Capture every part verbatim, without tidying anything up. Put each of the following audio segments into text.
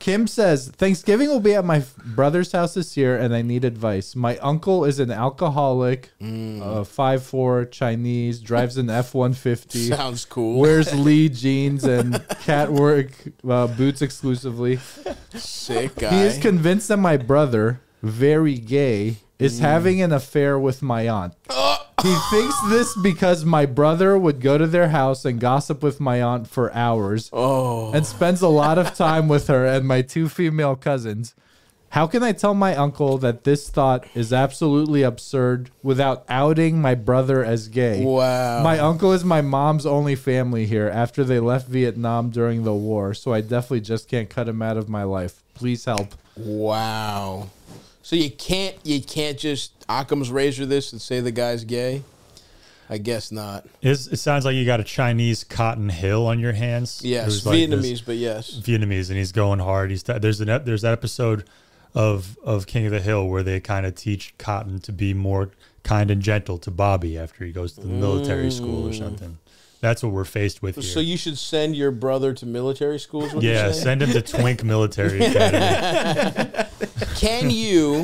Kim says, Thanksgiving will be at my brother's house this year, and I need advice. My uncle is an alcoholic, Mm. uh, five foot four, Chinese, drives an F one fifty. Sounds cool. Wears Lee jeans and catwork uh, boots exclusively. Sick guy. He is convinced that my brother, very gay, is Mm. having an affair with my aunt. He thinks this because my brother would go to their house and gossip with my aunt for hours Oh. and spends a lot of time with her and my two female cousins. How can I tell my uncle that this thought is absolutely absurd without outing my brother as gay? Wow. My uncle is my mom's only family here after they left Vietnam during the war, so I definitely just can't cut him out of my life. Please help. Wow. So you can't you can't just Occam's razor this and say the guy's gay? I guess not. It's, it sounds like you got a Chinese Cotton Hill on your hands. Yes, Who's like Vietnamese, this- but yes. Vietnamese, and he's going hard. He's there's an ep- there's that episode of of King of the Hill where they kind of teach Cotton to be more kind and gentle to Bobby after he goes to the military school or something. That's what we're faced with here. So you should send your brother to military school, is what yeah, you're saying? send him to Twink Military Academy. Can you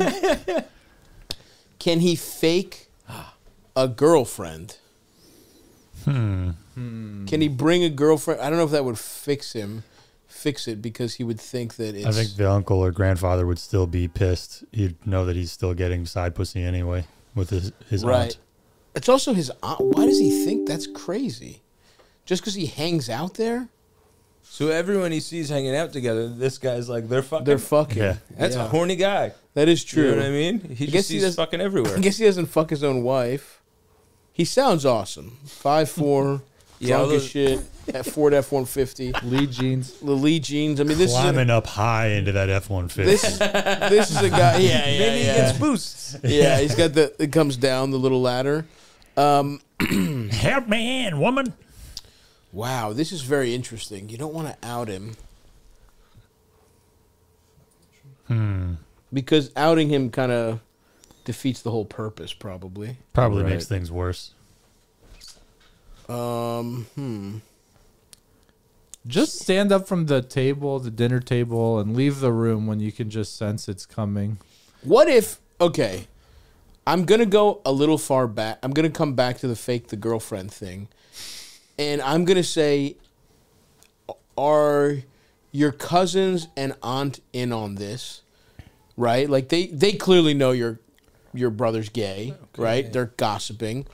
can he fake a girlfriend? Hmm. Can he bring a girlfriend? I don't know if that would fix him, fix it, because he would think that it's... I think the uncle or grandfather would still be pissed. He'd know that he's still getting side pussy anyway with his, his right. aunt. It's also his aunt. Why does he think that's crazy? Just because he hangs out there? So everyone he sees hanging out together, this guy's like, they're fucking. They're fucking. Yeah. That's Yeah. a horny guy. That is true. You know what I mean? He I guess just he sees does- fucking everywhere. I guess he doesn't fuck his own wife. He sounds awesome. five foot four, Yeah, drunk all as those- shit, at Ford F one fifty, Lee jeans. the Lee jeans. I mean, this is, Climbing a, up high into that F one fifty. this, is, this is a guy. Yeah, yeah, Maybe yeah. he gets boosts. Yeah, he's got the, it comes down the little ladder. Um, Help me in, woman. wow, this is very interesting. You don't want to out him. Hmm. Because outing him kind of defeats the whole purpose, probably. Probably Right. makes things worse. Um, hmm. Just stand up from the table, the dinner table, and leave the room when you can just sense it's coming. What if, okay, I'm going to go a little far back. I'm going to come back to the fake the girlfriend thing. And I'm going to say, are your cousins and aunt in on this? Right? Like, they, they clearly know your your brother's gay, right? They're gossiping.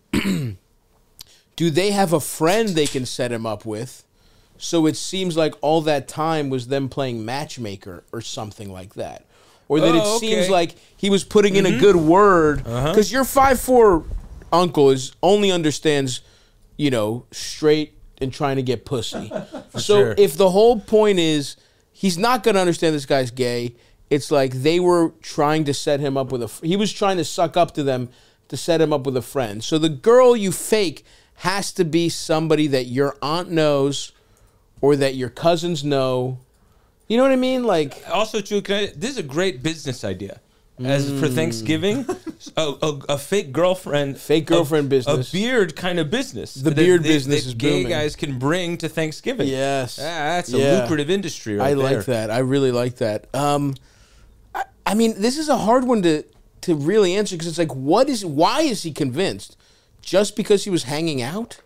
Do they have a friend they can set him up with? So it seems like all that time was them playing matchmaker or something like that. Or that Oh, it okay. seems like he was putting in a good word. Because your five foot four uncle is only understands, you know, straight and trying to get pussy. So sure. if the whole point is he's not going to understand this guy's gay, it's like they were trying to set him up with a... He was trying to suck up to them to set him up with a friend. So the girl you fake has to be somebody that your aunt knows or that your cousins know. You know what I mean? Like, Also, too, can I, this is a great business idea. As for Thanksgiving, a, a, a fake girlfriend, Fake girlfriend a, business. a beard kind of business. The that beard they- business that is gay booming. guys can bring to Thanksgiving. yes. Ah, that's a Yeah. lucrative industry right I there. like that. I really like that. Um, I, I mean, this is a hard one to, to really answer because it's like, what is, why is he convinced? Just because he was hanging out?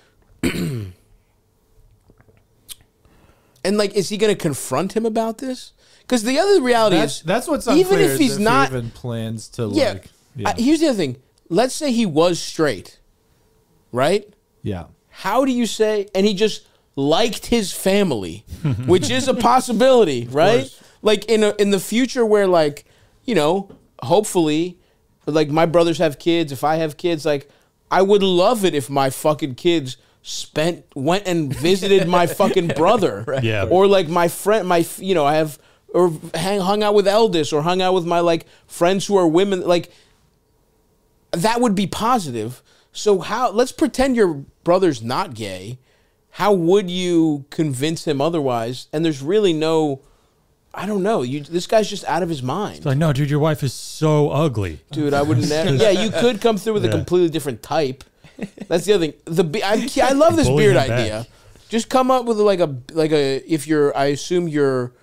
And like, is he going to confront him about this? Because the other reality That's, is, that's what's unclear. even if is he's he not, even plans to yeah, like, yeah, I- here's the other thing. Let's say he was straight, right? yeah. How do you say, and he just liked his family, which is a possibility, right? Like in a, in the future where like, you know, hopefully, like my brothers have kids, if I have kids, like I would love it if my fucking kids spent, went and visited my fucking brother. Yeah. Or like my friend, my, f- you know, I have, or hang, hung out with Eldest or hung out with my like friends who are women, like that would be positive. So how, let's pretend your brother's not gay. How would you convince him otherwise? And there's really no, I don't know. You, this guy's just out of his mind. It's like, no, dude, your wife is so ugly. Dude, I would never. Yeah, you could come through with a Yeah. completely different type. That's the other thing. The be- I, I love this Bully beard him back. idea. Just come up with like a like a if you're. I assume your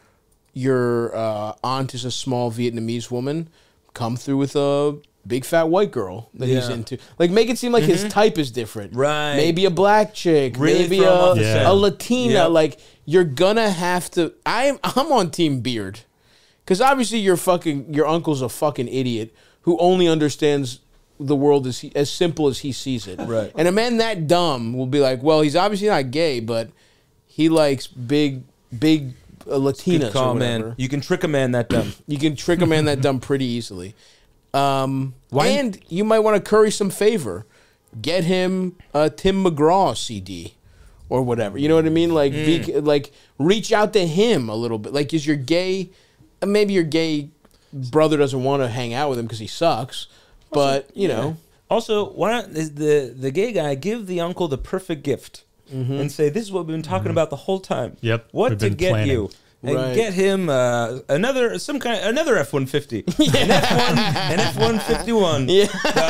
your uh, aunt is a small Vietnamese woman, come through with a big fat white girl that he's Yeah. into. Like, make it seem like his type is different. Right. Maybe a black chick. Really maybe throw 'em a, off the a scent. Latina. Yep. Like, you're gonna have to. I'm I'm on Team Beard, because obviously your fucking your uncle's a fucking idiot who only understands the world as he, as simple as he sees it. Right. And a man that dumb will be like, well, he's obviously not gay, but he likes big big uh, Latinas Good call, or whatever. man. You can trick a man that dumb. You can trick a man that dumb pretty easily. Um, and you might want to curry some favor. Get him a Tim McGraw C D or whatever. You know what I mean? Like, Mm. be, like reach out to him a little bit. Like, is your gay? uh, Maybe your gay brother doesn't want to hang out with him because he sucks. But you know, Also, why not is the the gay guy give the uncle the perfect gift and say, "This is what we've been talking about the whole time." Yep, What we've to been get planning. you, and Right. get him uh, another some kind another F one fifty, an F one an F one fifty one, Yeah. the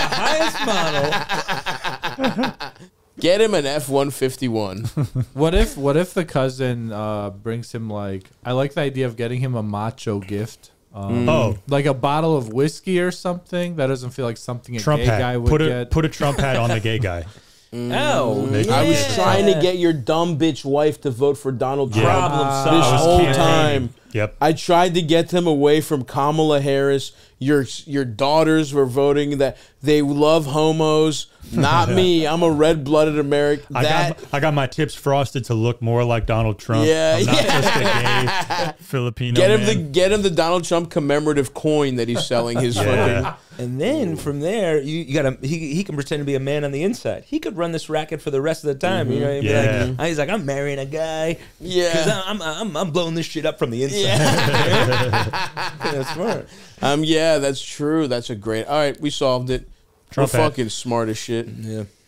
highest model. get him an F one fifty-one. What if what if the cousin uh, brings him like I like the idea of getting him a macho gift. Um, Oh. like a bottle of whiskey or something that doesn't feel like something a Trump gay guy hat. would Put a get. put a Trump hat on the gay guy. Oh, I was yeah. trying to get your dumb bitch wife to vote for Donald Trump Problem Uh, solved. this I was whole campaigning. time. Yep. I tried to get them away from Kamala Harris. Your your daughters were voting that they love homos. Not me. I'm a red-blooded American. I That got I got my tips frosted to look more like Donald Trump. Yeah, I'm not yeah. just a gay Filipino get him the man. get him the Donald Trump commemorative coin that he's selling. His Yeah. fucking And then from there, you, you got to he, he can pretend to be a man on the inside. He could run this racket for the rest of the time. You know, he'd be Yeah. like, he's like, I'm marrying a guy. Yeah. because I'm, I'm I'm blowing this shit up from the inside. yeah. That's smart. Um. Yeah, that's true. That's a great. All right, we solved it. Trump We're hat. fucking smart as shit. Yeah.